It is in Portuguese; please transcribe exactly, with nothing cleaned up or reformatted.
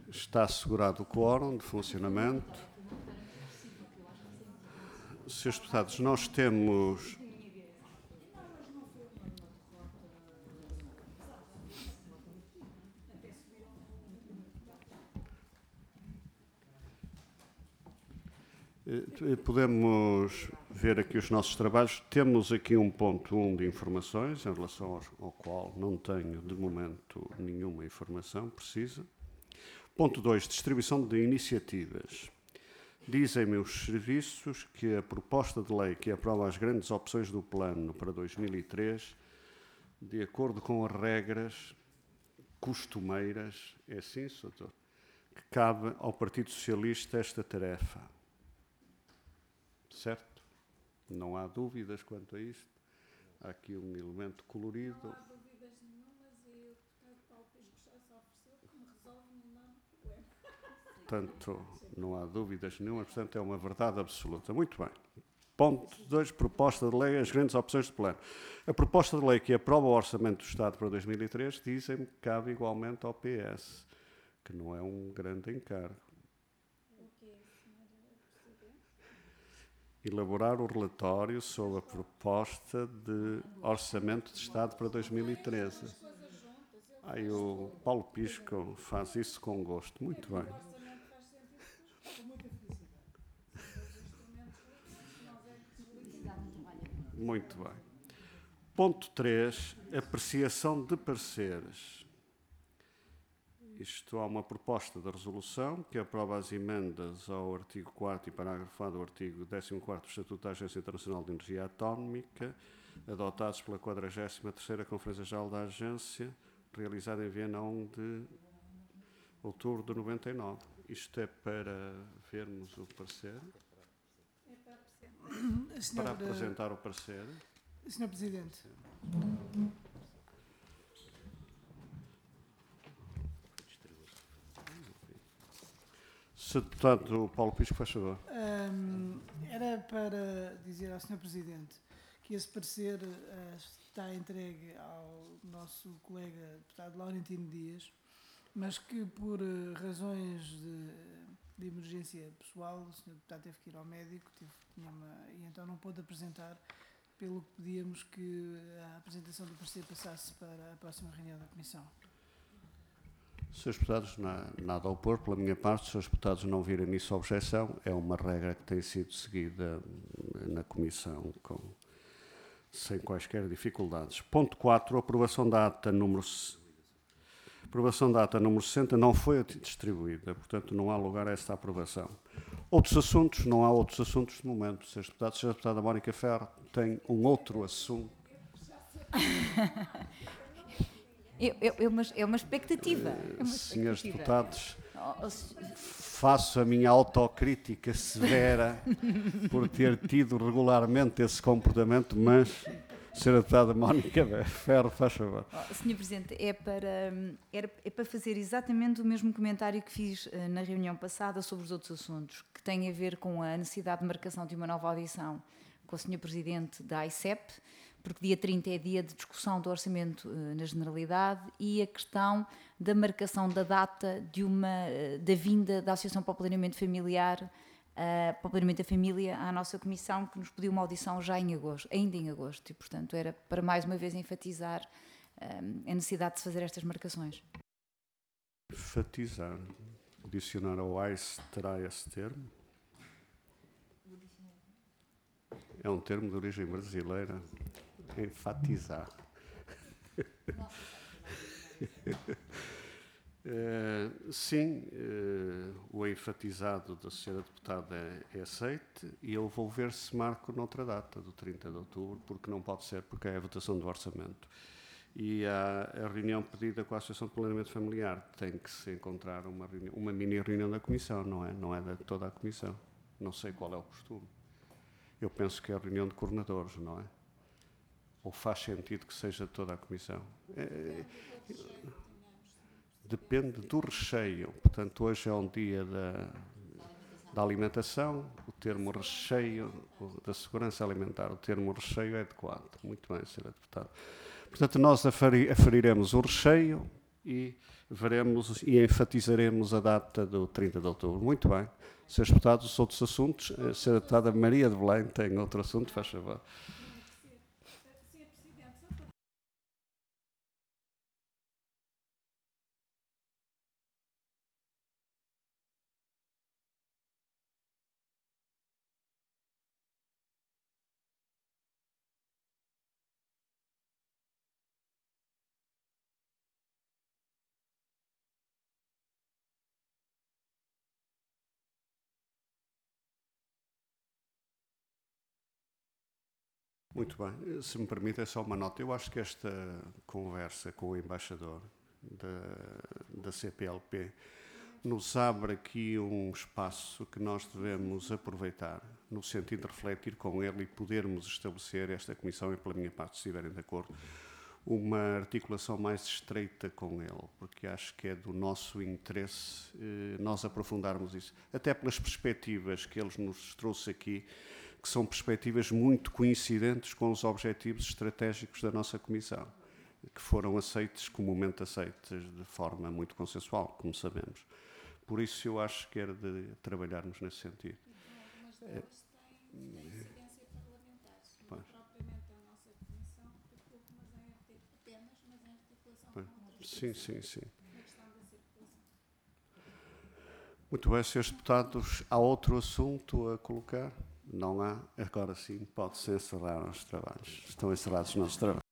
Está assegurado o quórum de funcionamento. senhores Deputados, nós temos... Podemos ver aqui os nossos trabalhos. Temos aqui um ponto um de informações, em relação ao, ao qual não tenho, de momento, nenhuma informação precisa. Ponto dois, distribuição de iniciativas. Dizem-me os serviços que a proposta de lei que aprova as grandes opções do plano para dois mil e três, de acordo com as regras costumeiras, é assim, senhor Doutor, que cabe ao Partido Socialista esta tarefa. Certo? Não há dúvidas quanto a isto. Há aqui um elemento colorido. Não há dúvidas nenhumas e o deputado Paulo Pisco já se ofereceu que me resolve um enorme problema. Portanto, não há dúvidas nenhumas, portanto, é uma verdade absoluta. Muito bem. Ponto dois, proposta de lei, as grandes opções de plano. A proposta de lei que aprova o Orçamento do Estado para dois mil e três, dizem-me que cabe igualmente ao P S, que não é um grande encargo. Elaborar o relatório sobre a proposta de Orçamento de Estado para dois mil e treze. Aí o Paulo Pisco faz isso com gosto. Muito bem. Muito bem. Ponto três, apreciação de pareceres. Isto há uma proposta de resolução que aprova as emendas ao artigo quarto e parágrafo A do artigo décimo quarto do Estatuto da Agência Internacional de Energia Atómica, adotados pela quadragésima terceira Conferência Geral da Agência, realizada em Viena a um de outubro de noventa e nove. Isto é para vermos o parecer? É para, Senhor, para apresentar o parecer. senhor Presidente. senhor Deputado Paulo Pisco, faz favor. Um, era para dizer ao senhor Presidente que esse parecer uh, está entregue ao nosso colega deputado Laurentino Dias, mas que por uh, razões de, de emergência pessoal, o senhor deputado teve que ir ao médico, teve, tinha uma, e então não pôde apresentar, pelo que pedíamos que a apresentação do parecer passasse para a próxima reunião da Comissão. senhores Deputados, nada a opor, pela minha parte, se os deputados não virem nisso objeção, é uma regra que tem sido seguida na Comissão com, sem quaisquer dificuldades. Ponto quatro, aprovação da ata número, aprovação da ata número sessenta não foi distribuída, portanto não há lugar a esta aprovação. Outros assuntos, não há outros assuntos de momento. senhores Deputados, a senhora Deputada Mónica Ferro tem um outro assunto. Eu, eu, é, uma, é uma expectativa. É uma Senhores expectativa. Deputados, faço a minha autocrítica severa por ter tido regularmente esse comportamento, mas, senhora Deputada Mónica Ferro, faz favor. Oh, senhor Presidente, é para, era, é para fazer exatamente o mesmo comentário que fiz uh, na reunião passada sobre os outros assuntos, que tem a ver com a necessidade de marcação de uma nova audição com o senhor Presidente da I C E P, porque dia trinta é dia de discussão do orçamento uh, na Generalidade, e a questão da marcação da data de uma, uh, da vinda da Associação para o Planeamento Familiar, uh, para o Planeamento da Família, à nossa Comissão, que nos pediu uma audição já em agosto, ainda em agosto, e portanto era para mais uma vez enfatizar uh, a necessidade de se fazer estas marcações. Enfatizar, o dicionário ao A I C E terá esse termo? É um termo de origem brasileira. Enfatizar. uh, sim, uh, o enfatizado da senhora Deputada é, é aceite, e eu vou ver se marco noutra data, do trinta de outubro, porque não pode ser, porque é a votação do orçamento. E a, a reunião pedida com a Associação de Planeamento Familiar tem que se encontrar uma, reunião, uma mini reunião da Comissão, não é? Não é de toda a Comissão. Não sei qual é o costume. Eu penso que é a reunião de coordenadores, não é? Ou faz sentido que seja toda a Comissão? É, depende do recheio. Portanto, hoje é um dia da, da alimentação, o termo recheio, da segurança alimentar, o termo recheio é adequado. Muito bem, senhora Deputada. Portanto, nós aferi, aferiremos o recheio e veremos e enfatizaremos a data do trinta de outubro. Muito bem. senhores Deputados, os outros assuntos. A senhora Deputada Maria de Belém tem outro assunto, faz favor. Muito bem. Se me permite, é só uma nota. Eu acho que esta conversa com o embaixador da, da C P L P nos abre aqui um espaço que nós devemos aproveitar, no sentido de refletir com ele e podermos estabelecer esta comissão, e pela minha parte, se estiverem de acordo, uma articulação mais estreita com ele, porque acho que é do nosso interesse eh, nós aprofundarmos isso, até pelas perspectivas que ele nos trouxe aqui, que são perspectivas muito coincidentes com os objetivos estratégicos da nossa Comissão, que foram aceitos, comumente aceitos, de forma muito consensual, como sabemos. Por isso, eu acho que era de trabalharmos nesse sentido. Algumas delas têm, têm incidência parlamentar, não propriamente a nossa Comissão, mas em apenas, mas em articulação com outras. Sim, sim, sim. Na questão da circulação. Muito bem, senhores Deputados, há outro assunto a colocar? Não há? Agora sim, pode-se encerrar os trabalhos. Estão encerrados os nossos trabalhos.